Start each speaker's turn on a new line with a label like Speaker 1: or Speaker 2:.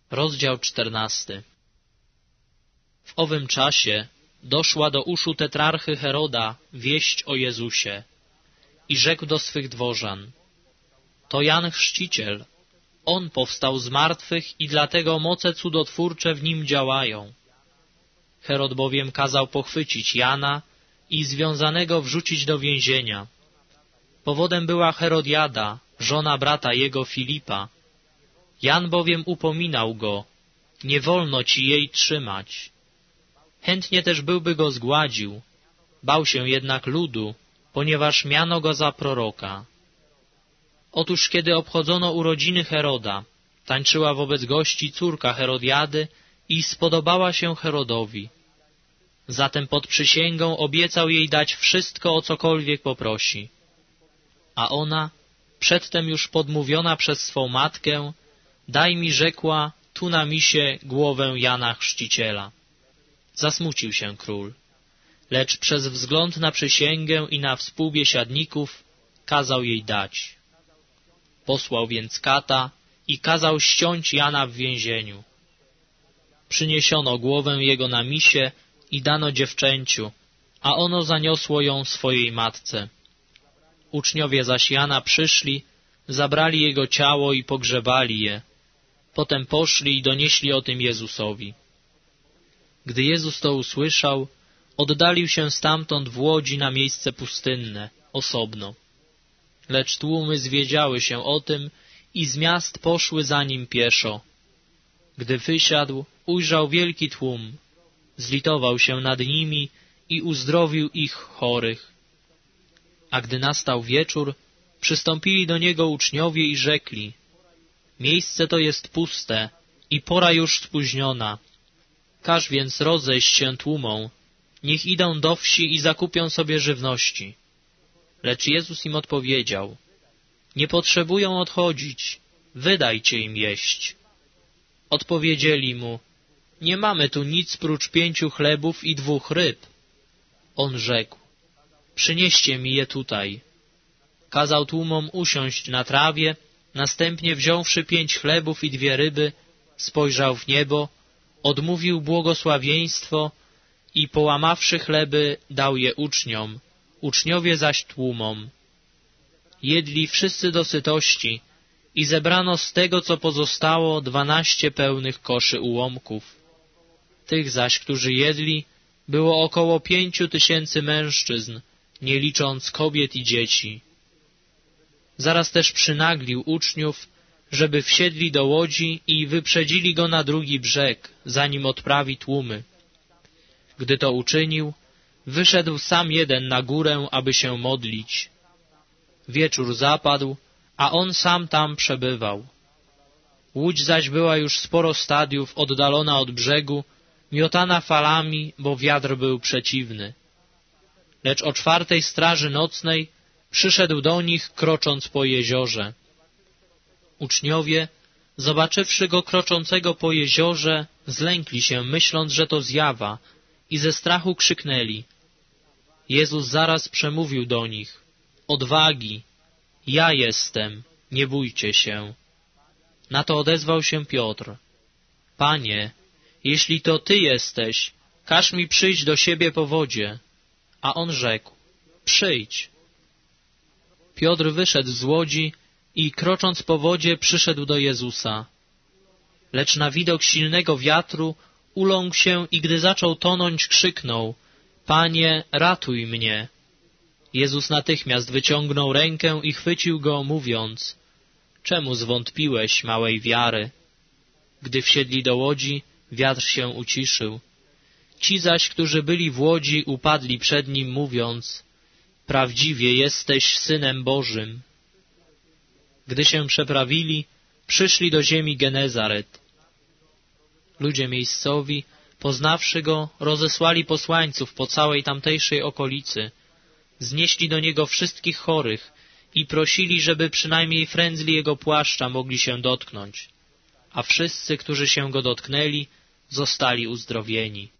Speaker 1: Rozdział 14. W owym czasie doszła do uszu tetrarchy Heroda wieść o Jezusie i rzekł do swych dworzan: to Jan Chrzciciel, on powstał z martwych i dlatego moce cudotwórcze w nim działają. Herod bowiem kazał pochwycić Jana i związanego wrzucić do więzienia. Powodem była Herodiada, żona brata jego Filipa. Jan bowiem upominał go: nie wolno ci jej trzymać. Chętnie też byłby go zgładził, bał się jednak ludu, ponieważ miano go za proroka. Otóż kiedy obchodzono urodziny Heroda, tańczyła wobec gości córka Herodiady i spodobała się Herodowi. Zatem pod przysięgą obiecał jej dać wszystko, o cokolwiek poprosi. A ona, przedtem już podmówiona przez swą matkę, daj mi, rzekła, tu na misie głowę Jana Chrzciciela. Zasmucił się król, lecz przez wzgląd na przysięgę i na współbiesiadników kazał jej dać. Posłał więc kata i kazał ściąć Jana w więzieniu. Przyniesiono głowę jego na misie i dano dziewczęciu, a ono zaniosło ją swojej matce. Uczniowie zaś Jana przyszli, zabrali jego ciało i pogrzebali je. Potem poszli i donieśli o tym Jezusowi. Gdy Jezus to usłyszał, oddalił się stamtąd w łodzi na miejsce pustynne, osobno. Lecz tłumy zwiedziały się o tym i z miast poszły za nim pieszo. Gdy wysiadł, ujrzał wielki tłum, zlitował się nad nimi i uzdrowił ich chorych. A gdy nastał wieczór, przystąpili do niego uczniowie i rzekli: miejsce to jest puste i pora już spóźniona. Każ więc rozejść się tłumom, niech idą do wsi i zakupią sobie żywności. Lecz Jezus im odpowiedział: nie potrzebują odchodzić, wydajcie im jeść. Odpowiedzieli mu: nie mamy tu nic prócz 5 chlebów i 2 ryb. On rzekł: przynieście mi je tutaj. Kazał tłumom usiąść na trawie, następnie wziąwszy 5 chlebów i 2 ryby, spojrzał w niebo, odmówił błogosławieństwo i połamawszy chleby, dał je uczniom, uczniowie zaś tłumom. Jedli wszyscy do sytości i zebrano z tego, co pozostało, 12 pełnych koszy ułomków. Tych zaś, którzy jedli, było około 5000 mężczyzn, nie licząc kobiet i dzieci. Zaraz też przynaglił uczniów, żeby wsiedli do łodzi i wyprzedzili go na drugi brzeg, zanim odprawi tłumy. Gdy to uczynił, wyszedł sam jeden na górę, aby się modlić. Wieczór zapadł, a on sam tam przebywał. Łódź zaś była już sporo stadiów oddalona od brzegu, miotana falami, bo wiatr był przeciwny. Lecz o 4:00 straży nocnej przyszedł do nich, krocząc po jeziorze. Uczniowie, zobaczywszy go kroczącego po jeziorze, zlękli się, myśląc, że to zjawa, i ze strachu krzyknęli. Jezus zaraz przemówił do nich: odwagi, ja jestem, nie bójcie się. Na to odezwał się Piotr: Panie, jeśli to Ty jesteś, każ mi przyjść do siebie po wodzie. A on rzekł: przyjdź. Piotr wyszedł z łodzi i krocząc po wodzie przyszedł do Jezusa. Lecz na widok silnego wiatru uląkł się i gdy zaczął tonąć, krzyknął: Panie, ratuj mnie. Jezus natychmiast wyciągnął rękę i chwycił go, mówiąc: czemu zwątpiłeś, małej wiary? Gdy wsiedli do łodzi, wiatr się uciszył. Ci zaś, którzy byli w łodzi, upadli przed nim, mówiąc: prawdziwie jesteś Synem Bożym. Gdy się przeprawili, przyszli do ziemi Genezaret. Ludzie miejscowi, poznawszy go, rozesłali posłańców po całej tamtejszej okolicy. Znieśli do niego wszystkich chorych i prosili, żeby przynajmniej frędzli jego płaszcza mogli się dotknąć. A wszyscy, którzy się go dotknęli, zostali uzdrowieni.